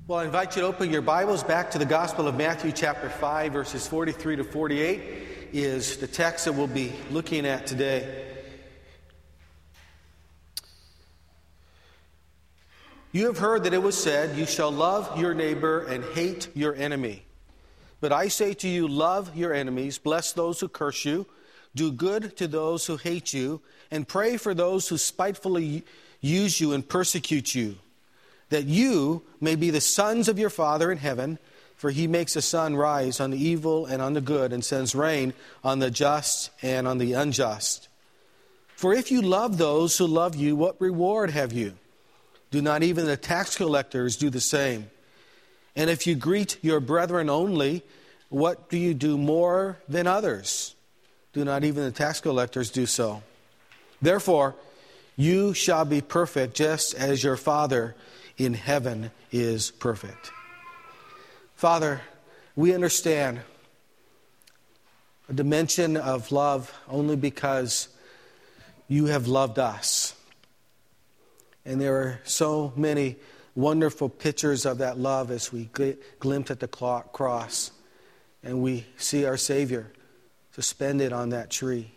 Well, I invite you to open your Bibles back to the Gospel of Matthew chapter 5, verses 43 to 48 is the text that we'll be looking at today. You have heard that it was said, "You shall love your neighbor and hate your enemy." But I say to you, love your enemies, bless those who curse you, do good to those who hate you, and pray for those who spitefully use you and persecute you, that you may be the sons of your Father in heaven, for he makes the sun rise on the evil and on the good, and sends rain on the just and on the unjust. For if you love those who love you, what reward have you? Do not even the tax collectors do the same? And if you greet your brethren only, what do you do more than others? Do not even the tax collectors do so? Therefore, you shall be perfect, just as your Father in heaven is perfect. Father, we understand a dimension of love only because you have loved us. And there are so many wonderful pictures of that love as we glimpse at the cross and we see our Savior suspended on that tree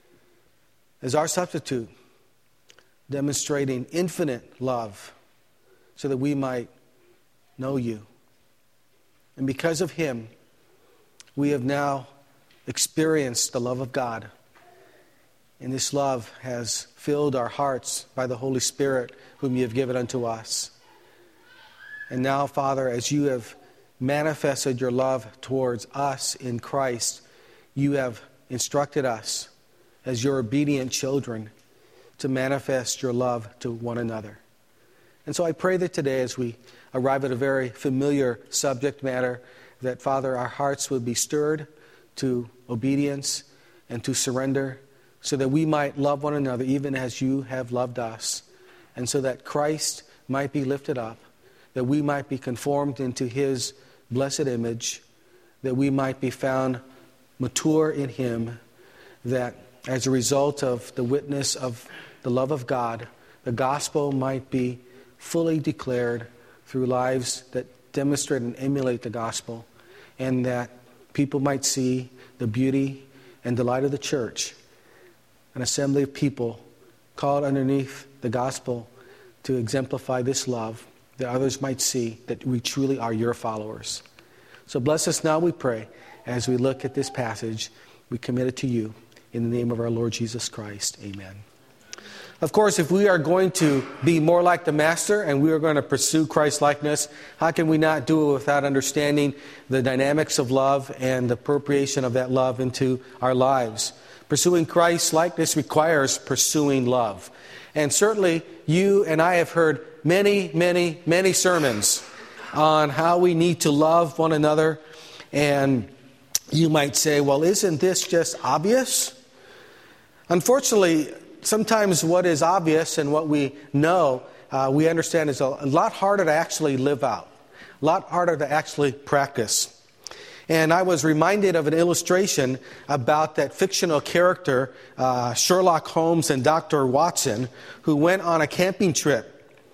as our substitute, demonstrating infinite love so that we might know you. And because of him, we have now experienced the love of God. And this love has filled our hearts by the Holy Spirit, whom you have given unto us. And now, Father, as you have manifested your love towards us in Christ, you have instructed us as your obedient children to manifest your love to one another. And so I pray that today, as we arrive at a very familiar subject matter, that, Father, our hearts would be stirred to obedience and to surrender, so that we might love one another even as you have loved us, and so that Christ might be lifted up, that we might be conformed into his blessed image, that we might be found mature in him, that as a result of the witness of the love of God, the gospel might be fully declared through lives that demonstrate and emulate the gospel, and that people might see the beauty and delight of the church, an assembly of people called underneath the gospel to exemplify this love, that others might see that we truly are your followers. So bless us now, we pray, as we look at this passage. We commit it to you in the name of our Lord Jesus Christ. Amen. Of course, if we are going to be more like the Master and we are going to pursue Christ-likeness, how can we not do it without understanding the dynamics of love and the appropriation of that love into our lives? Pursuing Christ-likeness requires pursuing love. And certainly, you and I have heard many, many, many sermons on how we need to love one another. And you might say, well, isn't this just obvious? Unfortunately, sometimes what is obvious and what we know, we understand is a lot harder to actually live out, a lot harder to actually practice. And I was reminded of an illustration about that fictional character, Sherlock Holmes and Dr. Watson, who went on a camping trip.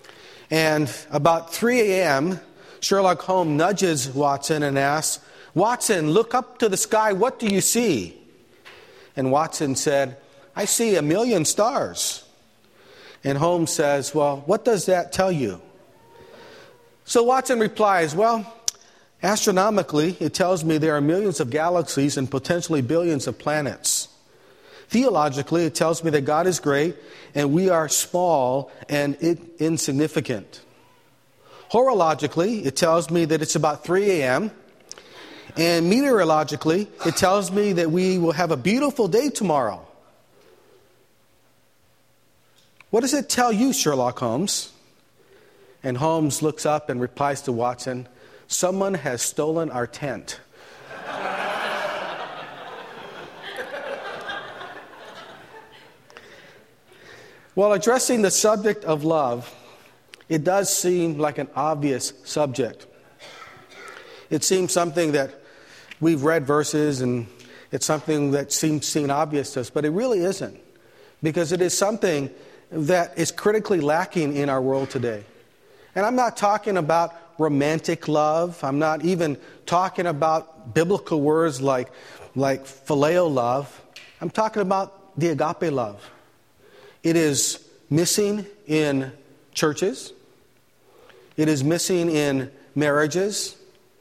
And about 3 a.m., Sherlock Holmes nudges Watson and asks, "Watson, look up to the sky, what do you see?" And Watson said, "I see 1,000,000 stars." And Holmes says, "Well, what does that tell you?" So Watson replies, "Well, astronomically, it tells me there are millions of galaxies and potentially billions of planets. Theologically, it tells me that God is great and we are small and insignificant. Horologically, it tells me that it's about 3 a.m. And meteorologically, it tells me that we will have a beautiful day tomorrow. What does it tell you, Sherlock Holmes?" And Holmes looks up and replies to Watson, "Someone has stolen our tent." While addressing the subject of love, it does seem like an obvious subject. It seems something that we've read verses and it's something that seems obvious to us, but it really isn't, because it is something that is critically lacking in our world today. And I'm not talking about romantic love. I'm not even talking about biblical words like phileo love. I'm talking about the agape love. It is missing in churches. It is missing in marriages.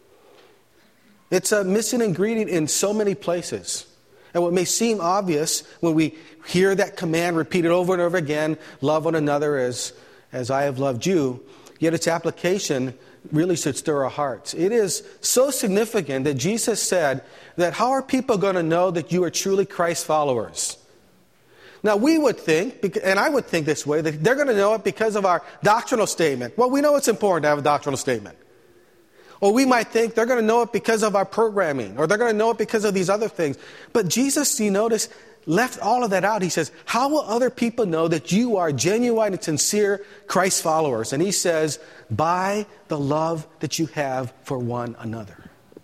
It's a missing ingredient in so many places. And what may seem obvious when we hear that command repeated over and over again, love one another as I have loved you, yet its application really should stir our hearts. It is so significant that Jesus said that how are people going to know that you are truly Christ followers? Now we would think, and I would think this way, that they're going to know it because of our doctrinal statement. Well, we know it's important to have a doctrinal statement. Or we might think they're going to know it because of our programming, or they're going to know it because of these other things. But Jesus, you notice, left all of that out. He says, how will other people know that you are genuine and sincere Christ followers? And he says, by the love that you have for one another.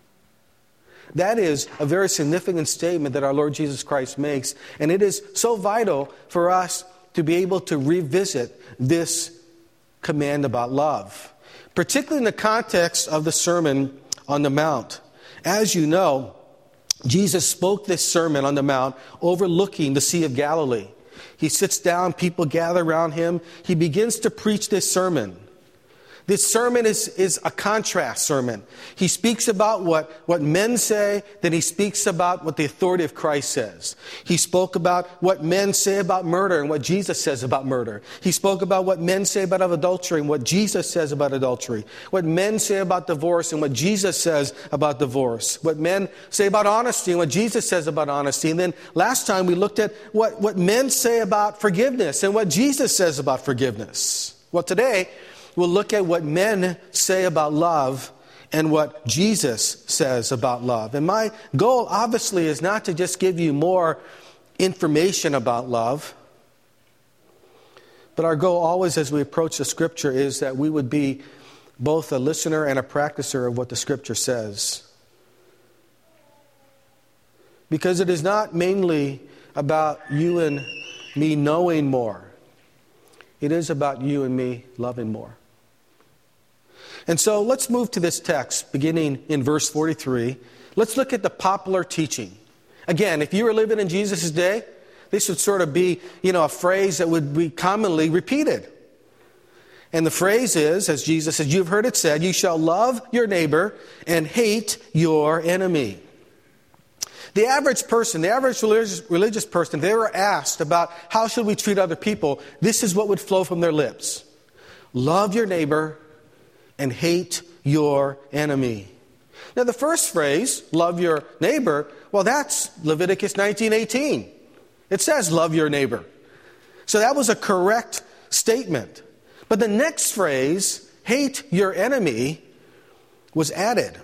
That is a very significant statement that our Lord Jesus Christ makes. And it is so vital for us to be able to revisit this command about love, particularly in the context of the Sermon on the Mount. As you know, Jesus spoke this Sermon on the Mount overlooking the Sea of Galilee. He sits down, people gather around him. He begins to preach this sermon. This sermon is a contrast sermon. He speaks about what men say, then he speaks about what the authority of Christ says. He spoke about what men say about murder and what Jesus says about murder. He spoke about what men say about adultery and what Jesus says about adultery. What men say about divorce and what Jesus says about divorce. What men say about honesty and what Jesus says about honesty. And then last time we looked at what men say about forgiveness and what Jesus says about forgiveness. Well, today we'll look at what men say about love and what Jesus says about love. And my goal, obviously, is not to just give you more information about love, but our goal always as we approach the Scripture is that we would be both a listener and a practicer of what the Scripture says. Because it is not mainly about you and me knowing more. It is about you and me loving more. And so let's move to this text, beginning in verse 43. Let's look at the popular teaching. Again, if you were living in Jesus' day, this would sort of be, a phrase that would be commonly repeated. And the phrase is, as Jesus said, you've heard it said, you shall love your neighbor and hate your enemy. The average person, the average religious person, if they were asked about how should we treat other people, this is what would flow from their lips. Love your neighbor and hate your enemy. Now the first phrase, love your neighbor, well that's Leviticus 19:18. It says love your neighbor. So that was a correct statement. But the next phrase, hate your enemy, was added.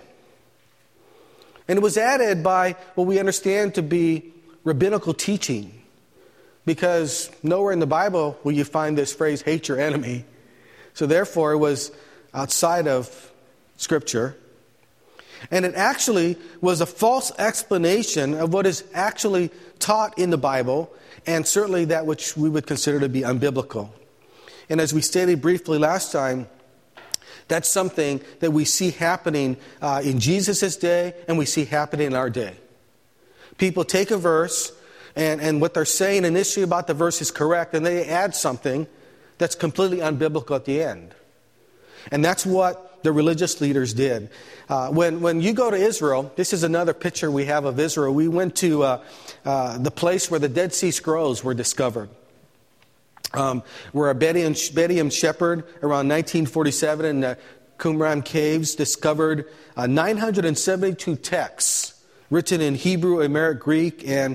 And it was added by what we understand to be rabbinical teaching. Because nowhere in the Bible will you find this phrase, hate your enemy. So therefore it was outside of Scripture. And it actually was a false explanation of what is actually taught in the Bible, and certainly that which we would consider to be unbiblical. And as we stated briefly last time, that's something that we see happening in Jesus' day, and we see happening in our day. People take a verse, and what they're saying initially about the verse is correct, and they add something that's completely unbiblical at the end. And that's what the religious leaders did. When you go to Israel, this is another picture we have of Israel. We went to the place where the Dead Sea Scrolls were discovered. Where a Bedouin shepherd around 1947 in the Qumran caves discovered 972 texts written in Hebrew, Aramaic, Greek, and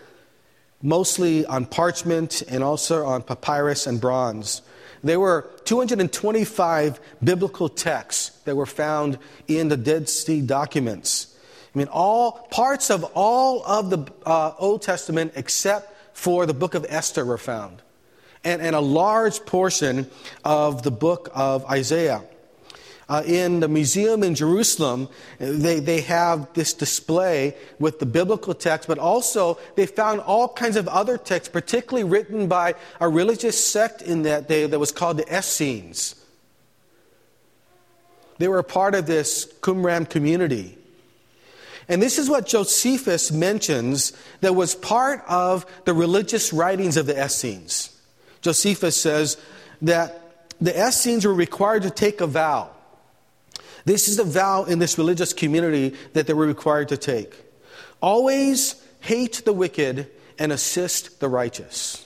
mostly on parchment and also on papyrus and bronze. There were 225 biblical texts that were found in the Dead Sea documents. I mean, all parts of all of the Old Testament except for the book of Esther were found. And a large portion of the book of Isaiah. In the museum in Jerusalem, they have this display with the biblical text, but also they found all kinds of other texts, particularly written by a religious sect in that day that was called the Essenes. They were a part of this Qumran community. And this is what Josephus mentions that was part of the religious writings of the Essenes. Josephus says that the Essenes were required to take a vow. This is a vow in this religious community that they were required to take. Always hate the wicked and assist the righteous.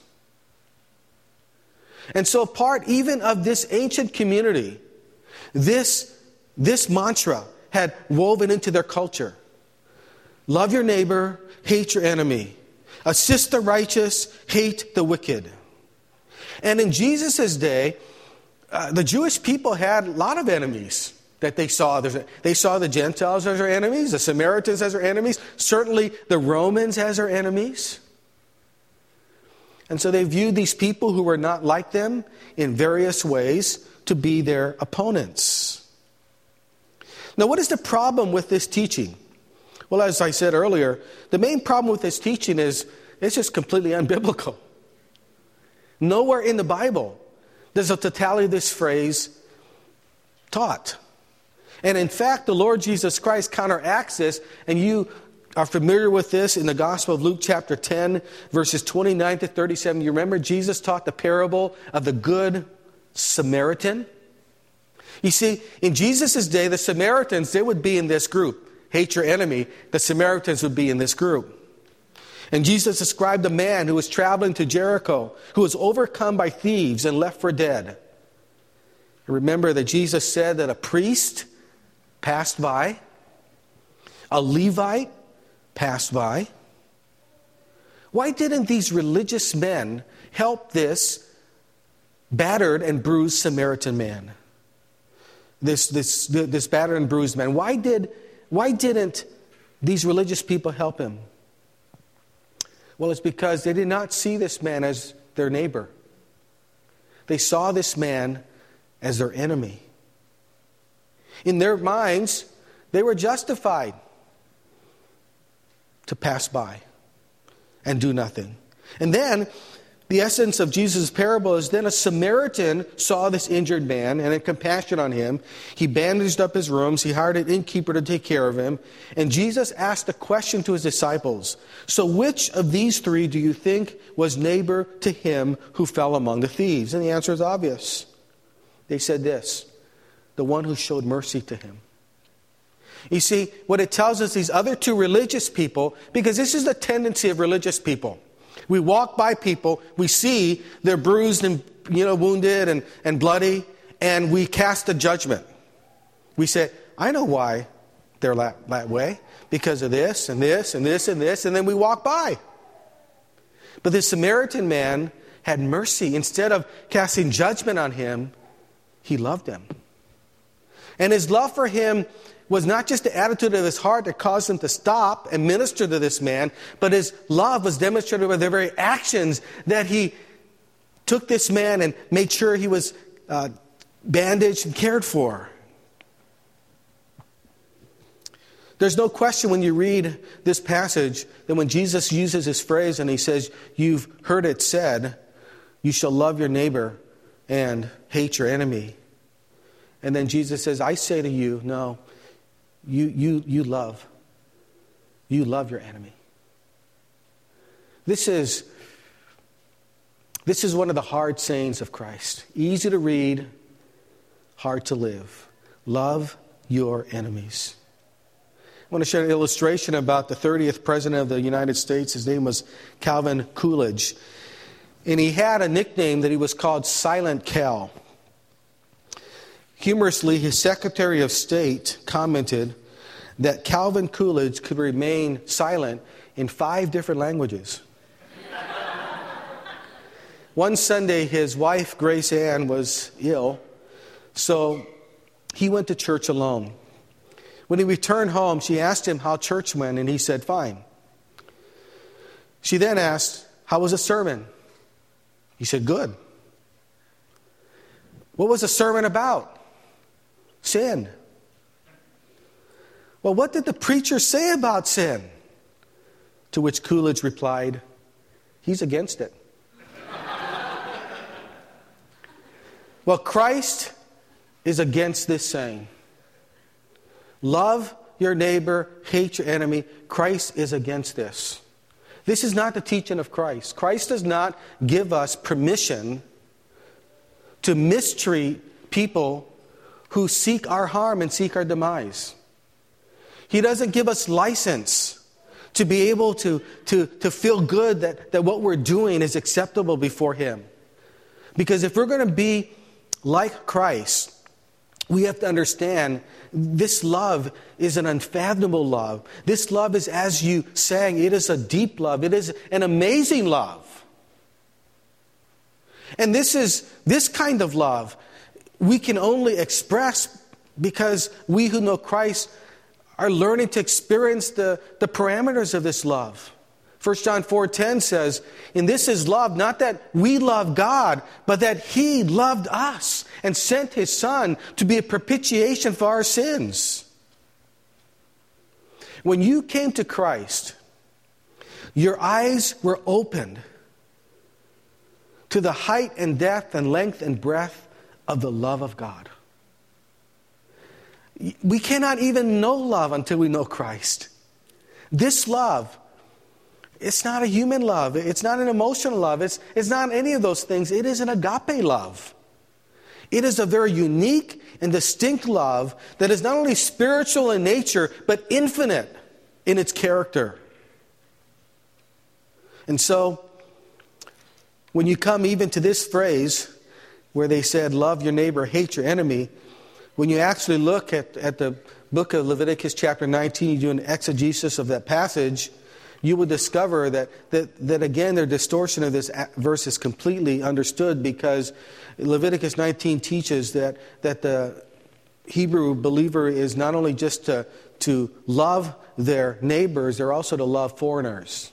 And so part even of this ancient community, this mantra had woven into their culture. Love your neighbor, hate your enemy. Assist the righteous, hate the wicked. And in Jesus' day, the Jewish people had a lot of enemies that they saw. They saw the Gentiles as their enemies, the Samaritans as their enemies, certainly the Romans as their enemies. And so they viewed these people who were not like them in various ways to be their opponents. Now, what is the problem with this teaching? Well, as I said earlier, the main problem with this teaching is it's just completely unbiblical. Nowhere in the Bible does the totality of this phrase taught. And in fact, the Lord Jesus Christ counteracts this, and you are familiar with this in the Gospel of Luke chapter 10, verses 29 to 37. You remember Jesus taught the parable of the Good Samaritan? You see, in Jesus' day, the Samaritans, they would be in this group. Hate your enemy. The Samaritans would be in this group. And Jesus described a man who was traveling to Jericho, who was overcome by thieves and left for dead. And remember that Jesus said that a priest passed by, a Levite passed by. Why didn't these religious men help this battered and bruised Samaritan man? This battered and bruised man. Why didn't these religious people help him? Well, it's because they did not see this man as their neighbor. They saw this man as their enemy. In their minds, they were justified to pass by and do nothing. And then, the essence of Jesus' parable is then a Samaritan saw this injured man and had compassion on him. He bandaged up his wounds. He hired an innkeeper to take care of him. And Jesus asked a question to his disciples. So which of these three do you think was neighbor to him who fell among the thieves? And the answer is obvious. They said this: the one who showed mercy to him. You see, what it tells us, these other two religious people, because this is the tendency of religious people. We walk by people, we see they're bruised and wounded and bloody, and we cast a judgment. We say, I know why they're that way, because of this and this and this and this, and then we walk by. But the Samaritan man had mercy. Instead of casting judgment on him, he loved him. And his love for him was not just the attitude of his heart that caused him to stop and minister to this man, but his love was demonstrated by the very actions that he took this man and made sure he was bandaged and cared for. There's no question when you read this passage that when Jesus uses this phrase and he says, you've heard it said, you shall love your neighbor and hate your enemy. And then Jesus says, I say to you, no, you love your enemy. This is one of the hard sayings of Christ. Easy to read, hard to live. Love your enemies. I want to share an illustration about the 30th President of the United States. His name was Calvin Coolidge. And he had a nickname that he was called Silent Cal. Humorously, his Secretary of State commented that Calvin Coolidge could remain silent in 5 different languages. One Sunday, his wife, Grace Ann, was ill, so he went to church alone. When he returned home, she asked him how church went, and he said, fine. She then asked, how was the sermon? He said, good. What was the sermon about? Sin. Well, what did the preacher say about sin? To which Coolidge replied, he's against it. Well, Christ is against this saying. Love your neighbor, hate your enemy. Christ is against this. This is not the teaching of Christ. Christ does not give us permission to mistreat people who seek our harm and seek our demise. He doesn't give us license to be able to feel good that what we're doing is acceptable before Him. Because if we're going to be like Christ, we have to understand this love is an unfathomable love. This love is, as you sang, it is a deep love. It is an amazing love. And this kind of love we can only express because we who know Christ are learning to experience the parameters of this love. 1 John 4:10 says, "And this is love, not that we love God, but that He loved us and sent His Son to be a propitiation for our sins." When you came to Christ, your eyes were opened to the height and depth and length and breadth of the love of God. We cannot even know love until we know Christ. This love, it's not a human love. It's not an emotional love. It's not any of those things. It is an agape love. It is a very unique and distinct love that is not only spiritual in nature, but infinite in its character. And so, when you come even to this phrase, where they said, love your neighbor, hate your enemy, when you actually look at the book of Leviticus chapter 19, you do an exegesis of that passage, you will discover that again, their distortion of this verse is completely understood, because Leviticus 19 teaches that the Hebrew believer is not only just to love their neighbors, they're also to love foreigners.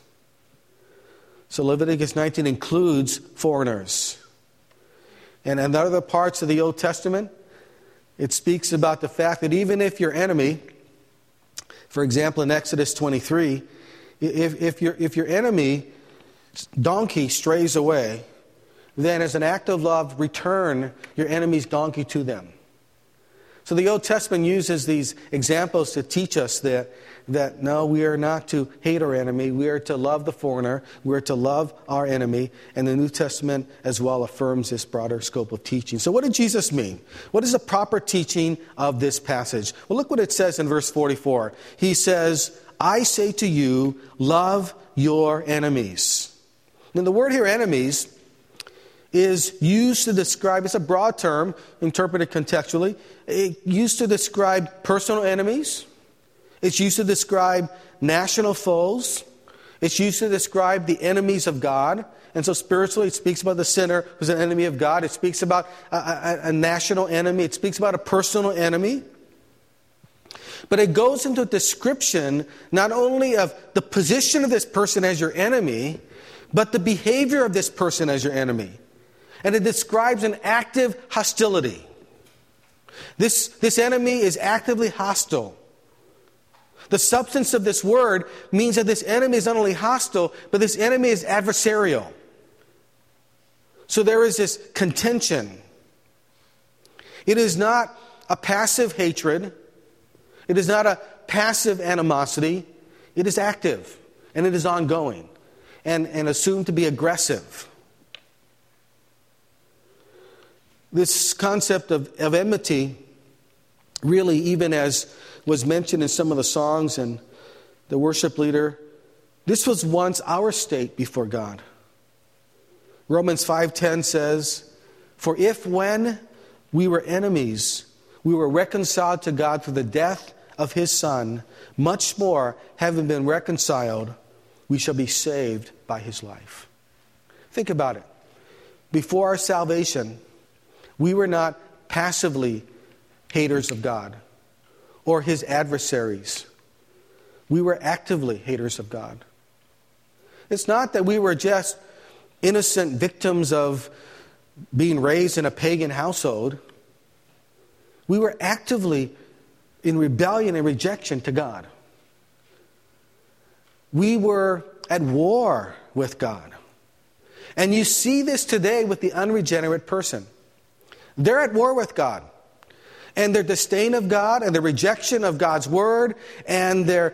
So Leviticus 19 includes foreigners. And in other parts of the Old Testament, it speaks about the fact that even if your enemy, for example in Exodus 23, if your enemy donkey strays away, then as an act of love, return your enemy's donkey to them. So the Old Testament uses these examples to teach us that no, we are not to hate our enemy. We are to love the foreigner. We are to love our enemy. And the New Testament as well affirms this broader scope of teaching. So what did Jesus mean? What is the proper teaching of this passage? Well, look what it says in verse 44. He says, I say to you, love your enemies. Now the word here, enemies, is used to describe, it's a broad term, interpreted contextually. It's used to describe personal enemies. It's used to describe national foes. It's used to describe the enemies of God. And so spiritually, it speaks about the sinner who's an enemy of God. It speaks about a national enemy. It speaks about a personal enemy. But it goes into a description not only of the position of this person as your enemy, but the behavior of this person as your enemy. And it describes an active hostility. This enemy is actively hostile. The substance of this word means that this enemy is not only hostile, but this enemy is adversarial. So there is this contention. It is not a passive hatred. It is not a passive animosity. It is active, and it is ongoing, and assumed to be aggressive. This concept of enmity, really, even as was mentioned in some of the songs and the worship leader, this was once our state before God. Romans 5:10 says, for if when we were enemies, we were reconciled to God through the death of His Son, much more, having been reconciled, we shall be saved by His life. Think about it. Before our salvation, we were not passively haters of God or His adversaries. We were actively haters of God. It's not that we were just innocent victims of being raised in a pagan household. We were actively in rebellion and rejection to God. We were at war with God. And you see this today with the unregenerate person. They're at war with God. and their disdain of God and their rejection of God's word and their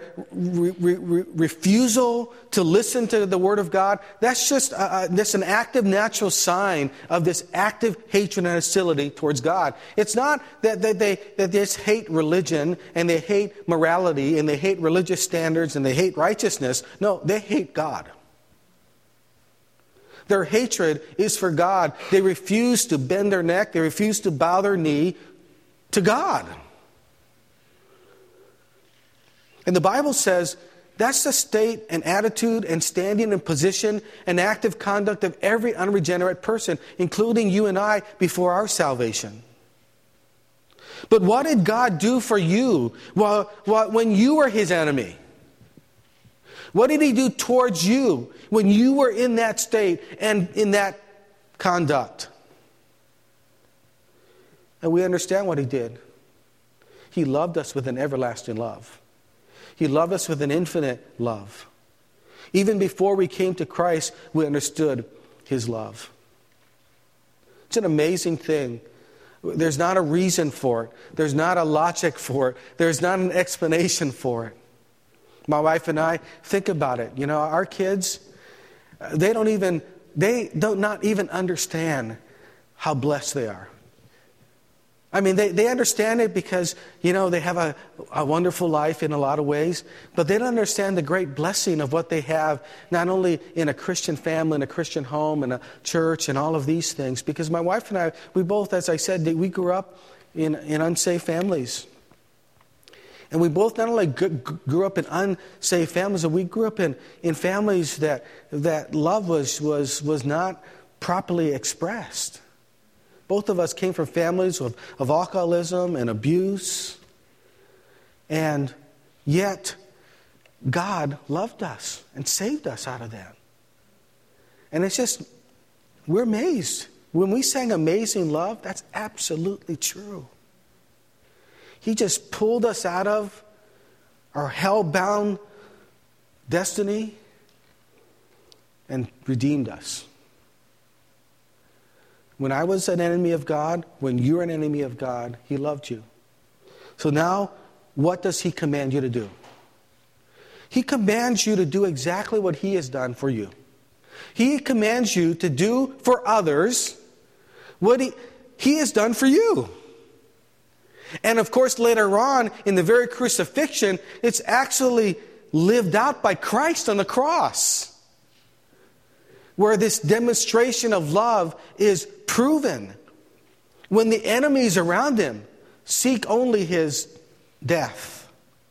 refusal to listen to the word of God, that's just an active natural sign of this active hatred and hostility towards God. It's not that they just hate religion and they hate morality and they hate religious standards and they hate righteousness. No, they hate God. Their hatred is for God. They refuse to bend their neck. They refuse to bow their knee to God. And the Bible says that's the state and attitude and standing and position and active conduct of every unregenerate person, including you and I, before our salvation. But what did God do for you when you were His enemy? What did He do towards you when you were in that state and in that conduct? And we understand what He did. He loved us with an everlasting love. He loved us with an infinite love. Even before we came to Christ, we understood His love. It's an amazing thing. There's not a reason for it. There's not a logic for it. There's not an explanation for it. My wife and I think about it. You know, our kids, they don't not even understand how blessed they are. I mean, they understand it because, you know, they have a wonderful life in a lot of ways, but they don't understand the great blessing of what they have, not only in a Christian family, in a Christian home, in a church, and all of these things. Because my wife and I, we both, as I said, we grew up in unsafe families. And we both not only grew up in unsafe families, but we grew up in families that love was not properly expressed. Both of us came from families of alcoholism and abuse. And yet, God loved us and saved us out of that. And it's just, we're amazed. When we sang Amazing Love, that's absolutely true. He just pulled us out of our hell-bound destiny and redeemed us. When I was an enemy of God, when you're an enemy of God, He loved you. So now, what does He command you to do? He commands you to do exactly what He has done for you. He commands you to do for others what He has done for you. And of course, later on, in the very crucifixion, it's actually lived out by Christ on the cross, where this demonstration of love is proven. When the enemies around Him seek only His death.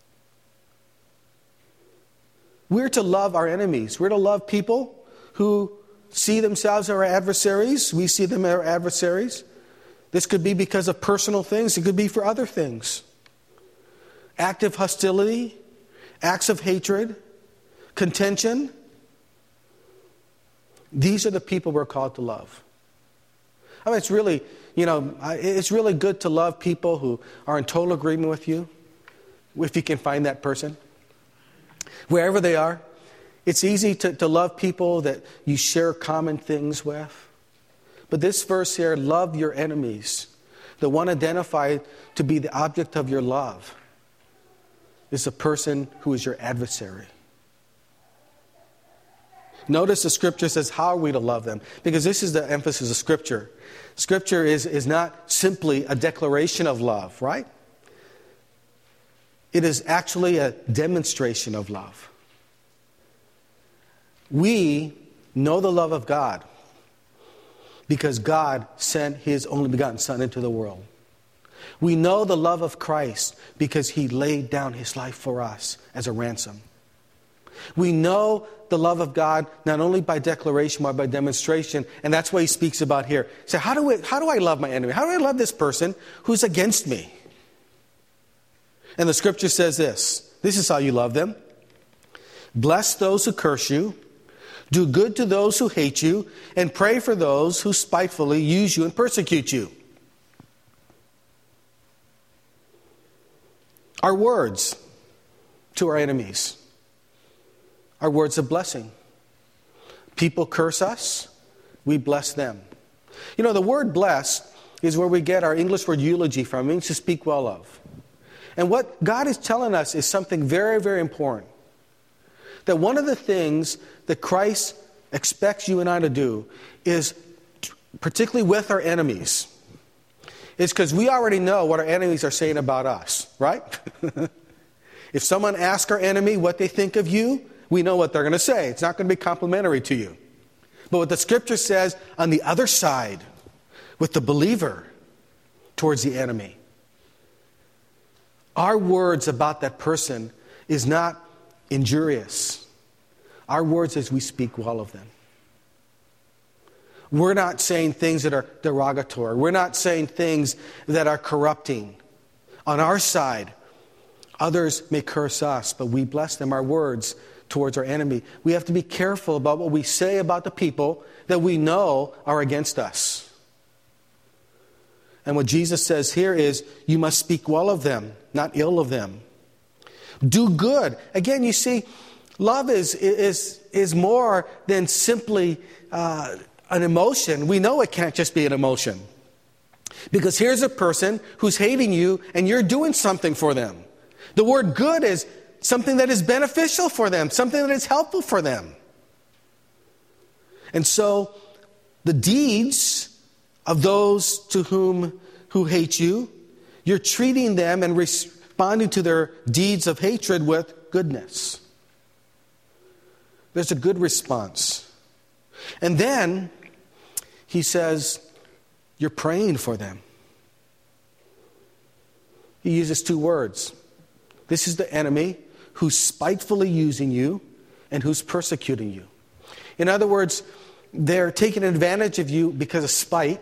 We're to love our enemies. We're to love people who see themselves as our adversaries. We see them as our adversaries. This could be because of personal things. It could be for other things. Active hostility, acts of hatred, contention. These are the people we're called to love. I mean, it's really good to love people who are in total agreement with you, if you can find that person. Wherever they are. It's easy to love people that you share common things with. But this verse here, love your enemies, the one identified to be the object of your love, is a person who is your adversary. Notice the Scripture says, how are we to love them? Because this is the emphasis of Scripture. Scripture is not simply a declaration of love, right? It is actually a demonstration of love. We know the love of God because God sent His only begotten Son into the world. We know the love of Christ because He laid down His life for us as a ransom. We know the love of God not only by declaration but by demonstration, and that's what He speaks about here. So how do I love my enemy? How do I love this person who's against me? And the Scripture says this. This is how you love them. Bless those who curse you. Do good to those who hate you, and pray for those who spitefully use you and persecute you. Our words to our enemies are words of blessing. People curse us, we bless them. You know, the word bless is where we get our English word eulogy from. It means to speak well of. And what God is telling us is something very, very important. That one of the things that Christ expects you and I to do is, particularly with our enemies, is because we already know what our enemies are saying about us, right? If someone asks our enemy what they think of you, we know what they're going to say. It's not going to be complimentary to you. But what the Scripture says on the other side, with the believer towards the enemy, our words about that person is not injurious. Our words is we speak well of them. We're not saying things that are derogatory. We're not saying things that are corrupting. On our side, others may curse us, but we bless them. Our words towards our enemy. We have to be careful about what we say about the people that we know are against us. And what Jesus says here is, you must speak well of them, not ill of them. Do good. Again, you see, love is more than simply an emotion. We know it can't just be an emotion. Because here's a person who's hating you and you're doing something for them. The word good is something that is beneficial for them, something that is helpful for them. And so the deeds of those who hate you, you're treating them and responding to their deeds of hatred with goodness. There's a good response. And then he says, you're praying for them. He uses two words. This is the enemy who's spitefully using you and who's persecuting you. In other words, they're taking advantage of you because of spite,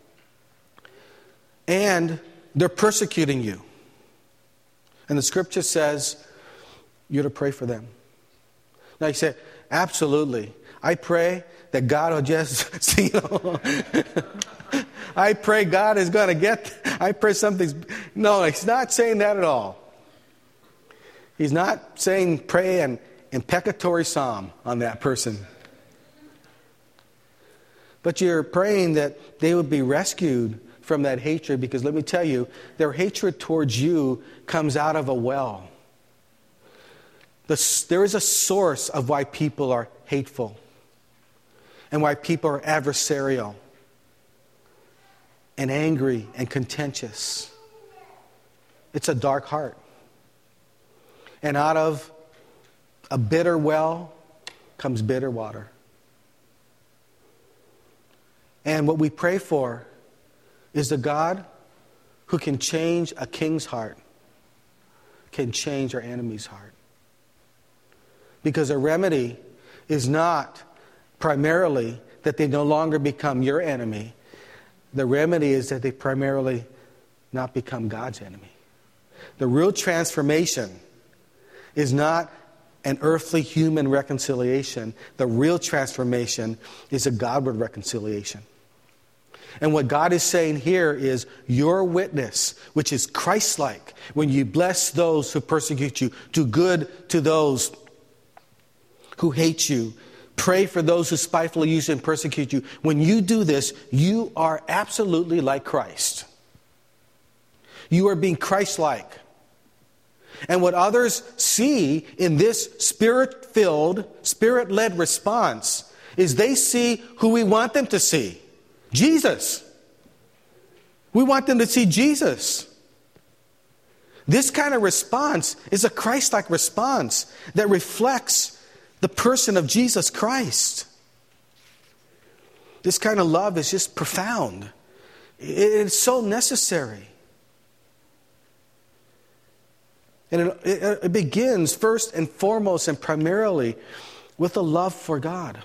and they're persecuting you. And the Scripture says you're to pray for them. Now you say, absolutely. I pray that God will just, I pray God is going to I pray something's... No, he's not saying that at all. He's not saying pray an imprecatory psalm on that person. But you're praying that they would be rescued from that hatred, because let me tell you, their hatred towards you comes out of a well. There is a source of why people are hateful and why people are adversarial and angry and contentious. It's a dark heart. And out of a bitter well comes bitter water. And what we pray for is the God who can change a king's heart, can change our enemy's heart. Because a remedy is not primarily that they no longer become your enemy. The remedy is that they primarily not become God's enemy. The real transformation is not an earthly human reconciliation. The real transformation is a Godward reconciliation. And what God is saying here is your witness, which is Christ-like, when you bless those who persecute you, do good to those who hate you, pray for those who spitefully use and persecute you. When you do this, you are absolutely like Christ. You are being Christ-like. And what others see in this Spirit-filled, Spirit-led response is they see who we want them to see. Jesus. We want them to see Jesus. This kind of response is a Christ-like response that reflects the person of Jesus Christ. This kind of love is just profound. It's so necessary. And it begins first and foremost and primarily with a love for God.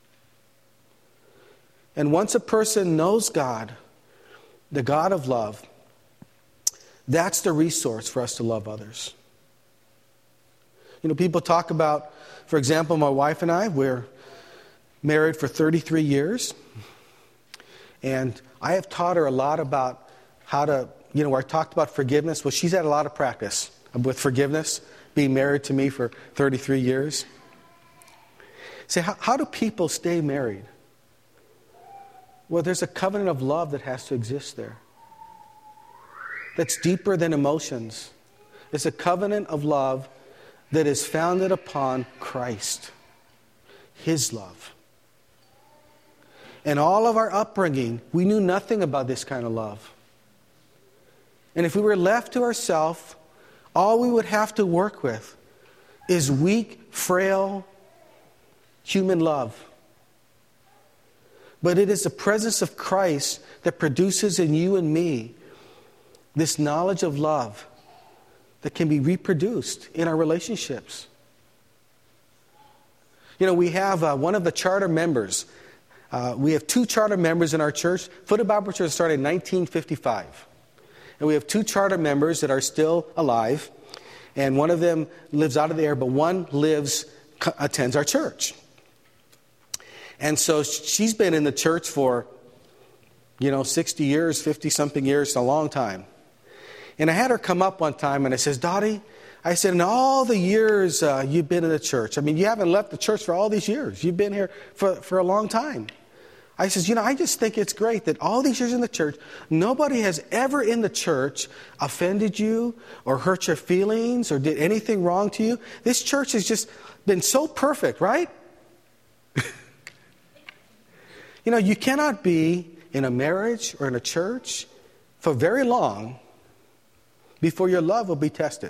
And once a person knows God, the God of love, that's the resource for us to love others. You know, people talk about, for example, my wife and I, we're married for 33 years. And I have taught her a lot about how to, where I talked about forgiveness. Well, she's had a lot of practice with forgiveness, being married to me for 33 years. Say, how do people stay married? Well, there's a covenant of love that has to exist there. that's deeper than emotions. It's a covenant of love that is founded upon Christ, His love. And all of our upbringing, we knew nothing about this kind of love. And if we were left to ourselves, all we would have to work with is weak, frail, human love. But it is the presence of Christ that produces in you and me this knowledge of love that can be reproduced in our relationships. You know, we have one of the charter members. We have 2 charter members in our church. Foot of Bible Church started in 1955. And we have 2 charter members that are still alive. And one of them lives out of the air, but one attends our church. And so she's been in the church for, 60 years, 50-something years, a long time. And I had her come up one time and I says, Dottie, I said, in all the years you've been in the church, you haven't left the church for all these years. You've been here for a long time. I says, I just think it's great that all these years in the church, nobody has ever in the church offended you or hurt your feelings or did anything wrong to you. This church has just been so perfect, right? You cannot be in a marriage or in a church for very long before your love will be tested.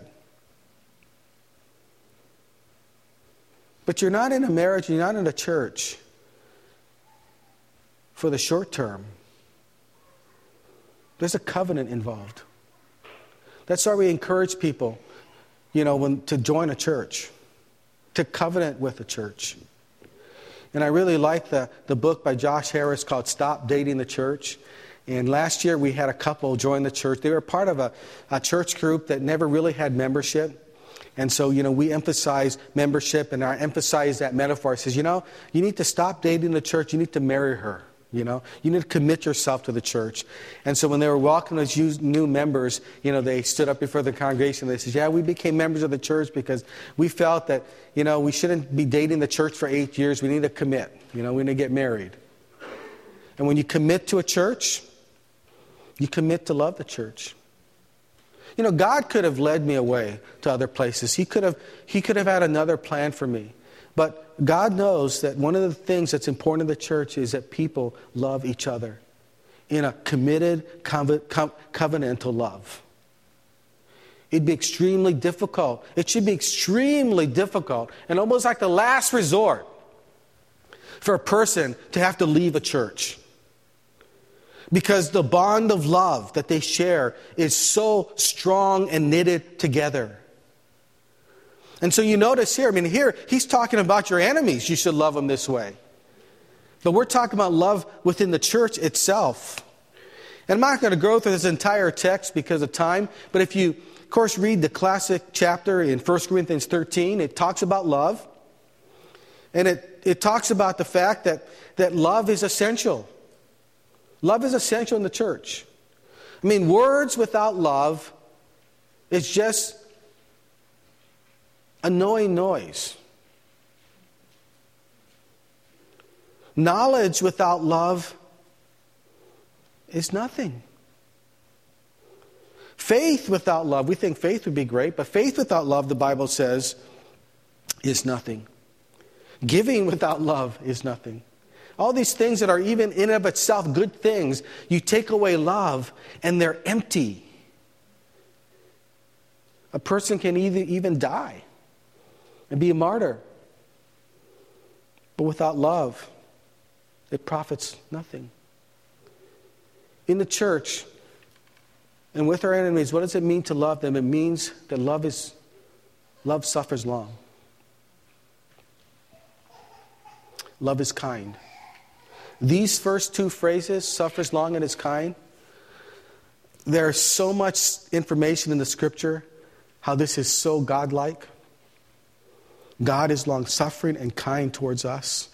But you're not in a marriage, you're not in a church for the short term. There's a covenant involved. That's why we encourage people, to join a church, to covenant with a church. And I really like the book by Josh Harris called Stop Dating the Church. And last year we had a couple join the church. They were part of a church group that never really had membership. And so, we emphasize membership, and I emphasize that metaphor. It says, you need to stop dating the church. You need to marry her. You need to commit yourself to the church. And so when they were welcoming those new members, they stood up before the congregation. They said, yeah, we became members of the church because we felt that, we shouldn't be dating the church for 8 years. We need to commit. We need to get married. And when you commit to a church, you commit to love the church. God could have led me away to other places. He could have had another plan for me. But God knows that one of the things that's important in the church is that people love each other in a committed, covenantal love. It'd be extremely difficult. It should be extremely difficult and almost like the last resort for a person to have to leave a church. Because the bond of love that they share is so strong and knitted together. And so you notice here, here he's talking about your enemies. You should love them this way. But we're talking about love within the church itself. And I'm not going to go through this entire text because of time. But if you, of course, read the classic chapter in 1 Corinthians 13, it talks about love. And it talks about the fact that love is essential. Love is essential in the church. Words without love is just annoying noise. Knowledge without love is nothing. Faith without love, we think faith would be great, but faith without love, the Bible says, is nothing. Giving without love is nothing. All these things that are even in and of itself good things, you take away love and they're empty. A person can even die and be a martyr. But without love, it profits nothing. In the church and with our enemies, what does it mean to love them? It means that love suffers long. Love is kind. These first 2 phrases, suffers long and is kind, there's so much information in the scripture how this is so godlike. God is long-suffering and kind towards us.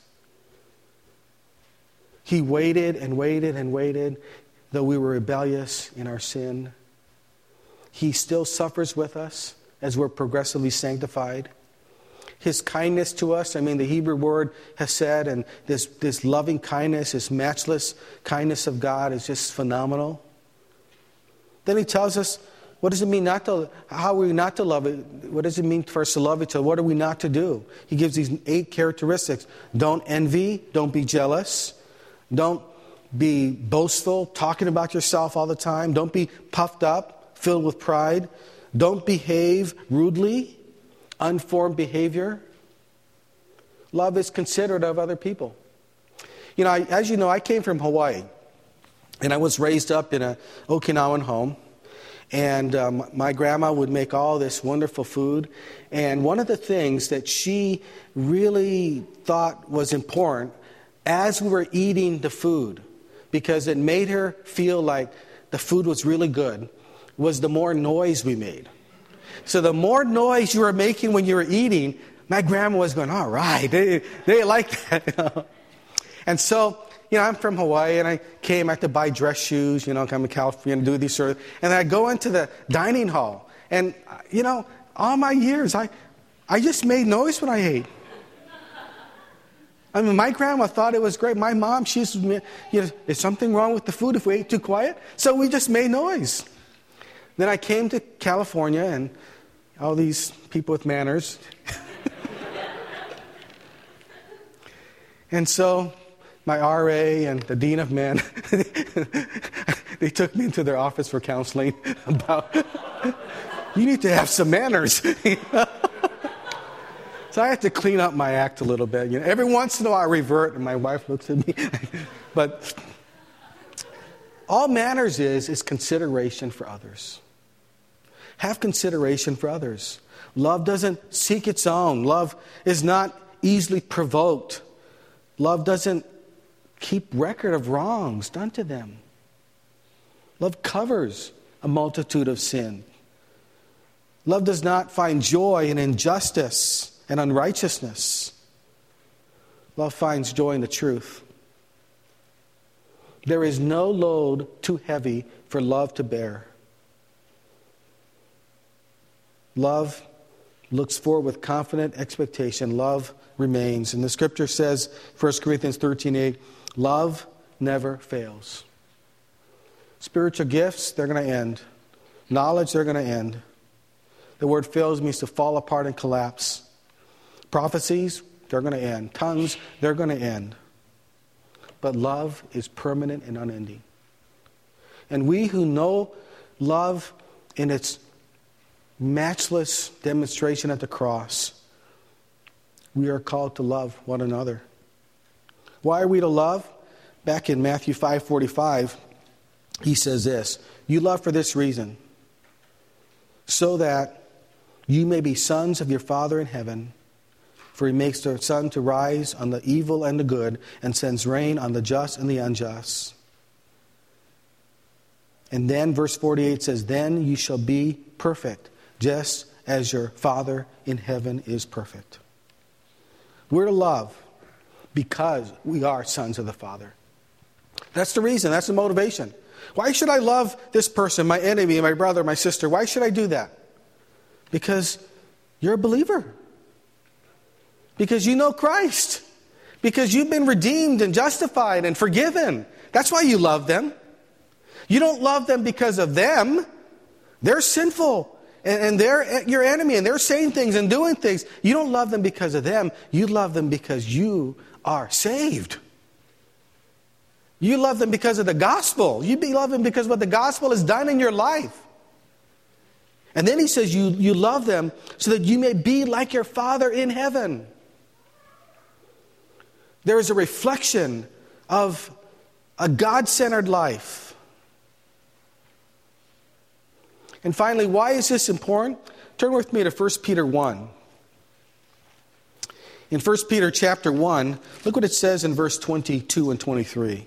He waited and waited and waited, though we were rebellious in our sin. He still suffers with us as we're progressively sanctified. His kindness to us, the Hebrew word has said, and this loving kindness, this matchless kindness of God is just phenomenal. Then he tells us What does it mean not to, how are we not to love it? What does it mean for us to love each other? What are we not to do? He gives these 8 characteristics. Don't envy. Don't be jealous. Don't be boastful, talking about yourself all the time. Don't be puffed up, filled with pride. Don't behave rudely, unformed behavior. Love is considerate of other people. You know, as you know, I came from Hawaii, and I was raised up in an Okinawan home. And my grandma would make all this wonderful food. And one of the things that she really thought was important as we were eating the food, because it made her feel like the food was really good, was the more noise we made. So the more noise you were making when you were eating, my grandma was going, all right, they like that. And so, you know, I'm from Hawaii, and I had to buy dress shoes, you know, come to California and do these sort of, and I go into the dining hall. And, you know, all my years, I just made noise when I ate. I mean, my grandma thought it was great. My mom, she's, you know, is something wrong with the food if we ate too quiet? So we just made noise. Then I came to California, and all these people with manners. And so my RA and the Dean of Men, they took me into their office for counseling about, you need to have some manners. So I had to clean up my act a little bit. You know, every once in a while I revert, and my wife looks at me. But all manners is consideration for others. Have consideration for others. Love doesn't seek its own. Love is not easily provoked. Love doesn't keep record of wrongs done to them. Love covers a multitude of sin. Love does not find joy in injustice and unrighteousness. Love finds joy in the truth. There is no load too heavy for love to bear. Love looks forward with confident expectation. Love remains. And the scripture says, 1 Corinthians 13:8, love never fails. Spiritual gifts, they're going to end. Knowledge, they're going to end. The word fails means to fall apart and collapse. Prophecies, they're going to end. Tongues, they're going to end. But love is permanent and unending. And we who know love in its matchless demonstration at the cross, we are called to love one another. Why are we to love? Back in Matthew 5:45, he says this, you love for this reason, so that you may be sons of your Father in heaven. For he makes the sun to rise on the evil and the good, and sends rain on the just and the unjust. And then verse 48 says, then you shall be perfect, just as your Father in heaven is perfect. We're to love because we are sons of the Father. That's the reason. That's the motivation. Why should I love this person, my enemy, my brother, my sister? Why should I do that? Because you're a believer. Because you know Christ. Because you've been redeemed and justified and forgiven. That's why you love them. You don't love them because of them. They're sinful. And they're your enemy. And they're saying things and doing things. You don't love them because of them. You love them because you are saved. You love them because of the gospel. You love them because of what the gospel has done in your life. And then he says you love them so that you may be like your Father in heaven. There is a reflection of a God-centered life. And finally, why is this important? Turn with me to 1 Peter 1. In 1 Peter chapter 1, look what it says in verse 22 and 23.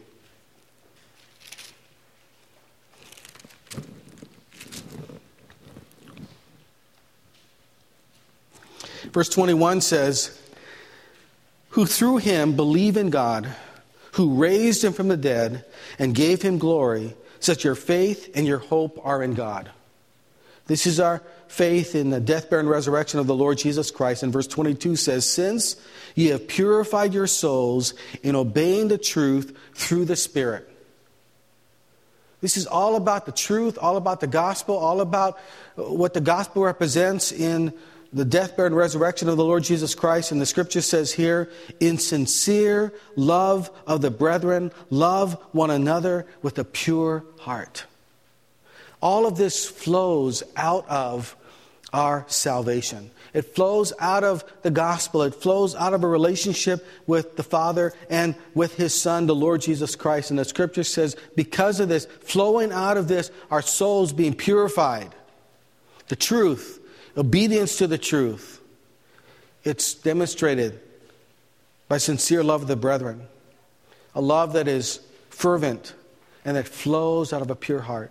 Verse 21 says, who through him believe in God, who raised him from the dead and gave him glory, so that your faith and your hope are in God. This is our faith in the death, burial, and resurrection of the Lord Jesus Christ. And verse 22 says, since ye have purified your souls in obeying the truth through the Spirit. This is all about the truth, all about the gospel, all about what the gospel represents in the death, burial, and resurrection of the Lord Jesus Christ. And the scripture says here, in sincere love of the brethren, love one another with a pure heart. All of this flows out of our salvation. It flows out of the gospel. It flows out of a relationship with the Father and with His Son, the Lord Jesus Christ. And the scripture says, because of this, flowing out of this, our souls being purified. The truth, obedience to the truth. It's demonstrated by sincere love of the brethren. A love that is fervent and that flows out of a pure heart.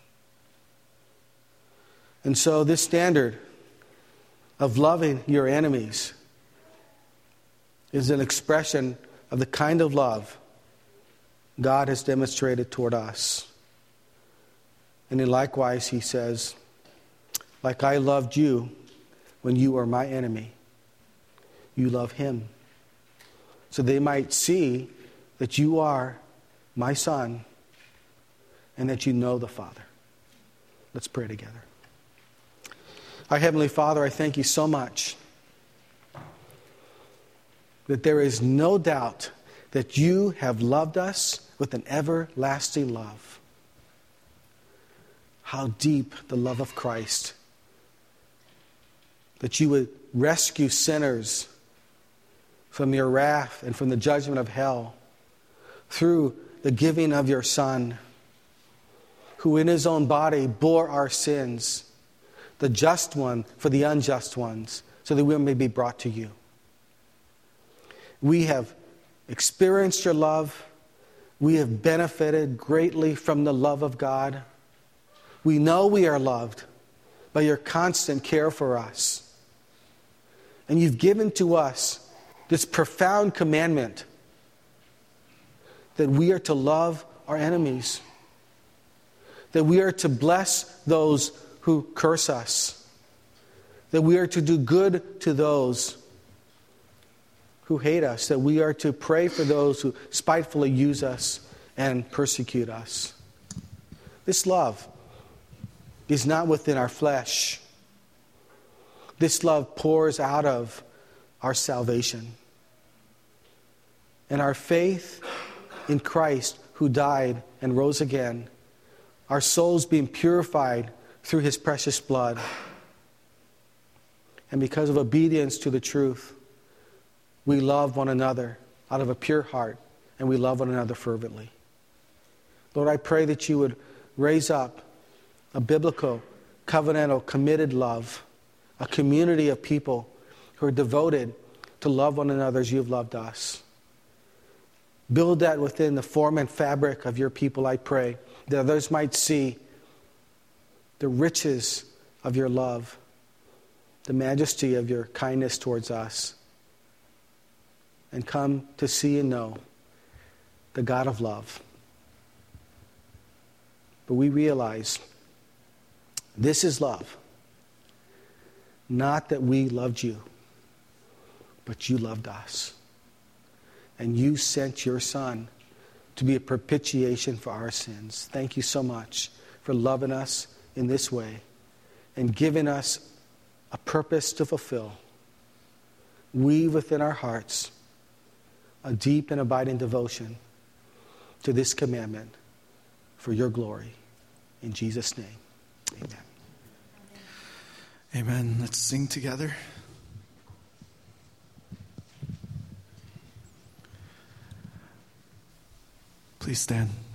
And so this standard of loving your enemies is an expression of the kind of love God has demonstrated toward us. And then likewise, He says, like I loved you when you were my enemy, you love him. So they might see that you are my son and that you know the Father. Let's pray together. Our Heavenly Father, I thank you so much that there is no doubt that you have loved us with an everlasting love. How deep the love of Christ, that you would rescue sinners from your wrath and from the judgment of hell through the giving of your Son, who in his own body bore our sins, the just one for the unjust ones, so that we may be brought to you. We have experienced your love. We have benefited greatly from the love of God. We know we are loved by your constant care for us. And you've given to us this profound commandment that we are to love our enemies, that we are to bless those who curse us, that we are to do good to those who hate us, that we are to pray for those who spitefully use us and persecute us. This love is not within our flesh. This love pours out of our salvation and our faith in Christ, who died and rose again, our souls being purified through his precious blood. And because of obedience to the truth, we love one another out of a pure heart, and we love one another fervently. Lord, I pray that you would raise up a biblical, covenantal, committed love, a community of people who are devoted to love one another as you have loved us. Build that within the form and fabric of your people, I pray, that others might see the riches of your love, the majesty of your kindness towards us, and come to see and know the God of love. But we realize this is love. Not that we loved you, but you loved us. And you sent your Son to be a propitiation for our sins. Thank you so much for loving us in this way and giving us a purpose to fulfill. Weave within our hearts a deep and abiding devotion to this commandment for your glory. In Jesus' name, amen. Amen. Let's sing together. Please stand.